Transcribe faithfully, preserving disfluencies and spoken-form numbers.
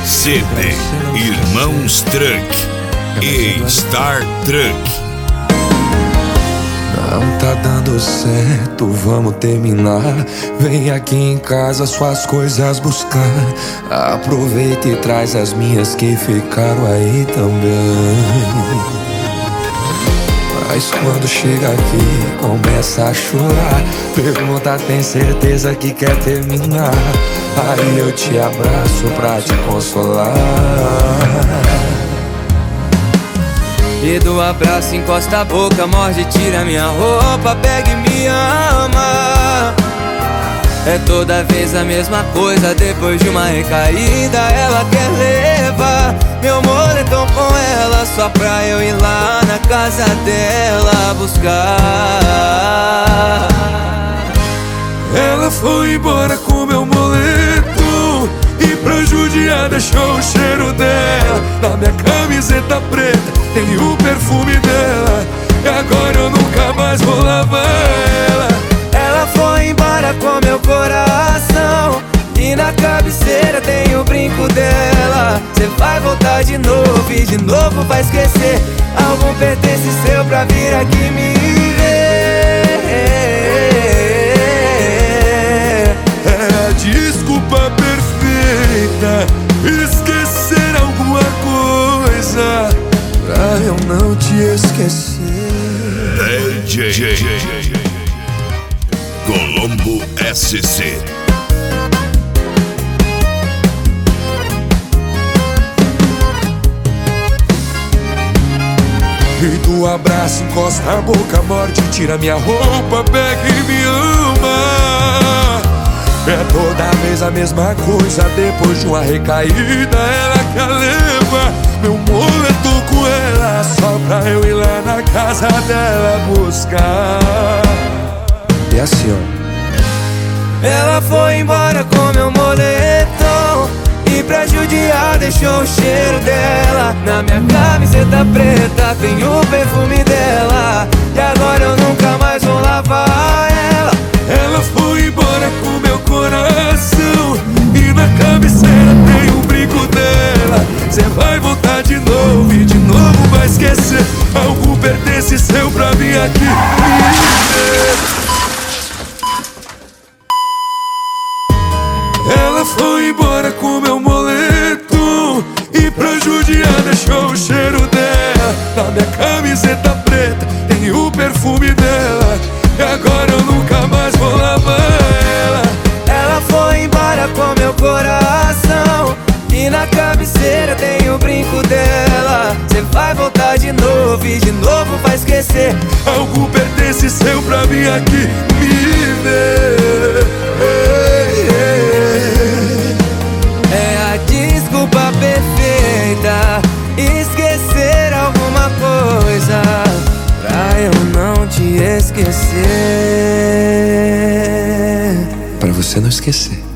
C D Irmãos Truck e Star Truck. Não tá dando certo, vamos terminar. Vem aqui em casa suas coisas buscar. Aproveita e traz as minhas que ficaram aí também. Mas quando chega aqui, começa a chorar. Pergunta, tem certeza que quer terminar? Aí eu te abraço pra te consolar. E do abraço encosta a boca, morde, tira minha roupa, pega e me ama. É toda vez a mesma coisa, depois de uma recaída ela quer levar meu moletom com ela, só pra eu ir lá na casa dela buscar. Ela foi embora com meu moletom e pra judiar deixou o cheiro dela na minha camiseta preta, tem o perfume dela. E agora eu nunca mais vou lavar ela. Ela foi embora com meu coração e na cabeceira tem o brinco dela. Cê vai voltar de novo e de novo vai esquecer algum pertence seu pra vir aqui me ver. É a desculpa perfeita, esquecer alguma coisa pra eu não te esquecer. D J Colombo S C. E do abraço encosta a boca, morde, tira minha roupa, pega e me ama. É toda vez a mesma coisa, depois de uma recaída ela quer levar meu moletom com ela, só pra eu ir lá na casa dela buscar. E assim, ó. Ela foi embora com meu moletom e pra judiar deixou o cheiro dela na minha camiseta preta, tem o perfume dela. E agora eu nunca mais vou lavar ela. Ela foi embora com meu coração e na cabeceira tem o brinco dela. Cê vai voltar de novo e de novo vai esquecer algo pertence seu pra mim aqui me ver. Ela foi embora com meu moletom e pra judiar deixou o cheiro dela na minha camiseta preta, tem o perfume dela. E agora eu nunca mais vou lavar ela. Ela foi embora com meu coração e na cabeceira tem o brinco dela. Cê vai voltar de novo e de novo vai esquecer algo pertence seu pra mim aqui me ver. É a desculpa perfeita, esquecer alguma coisa pra eu não te esquecer. Pra você não esquecer.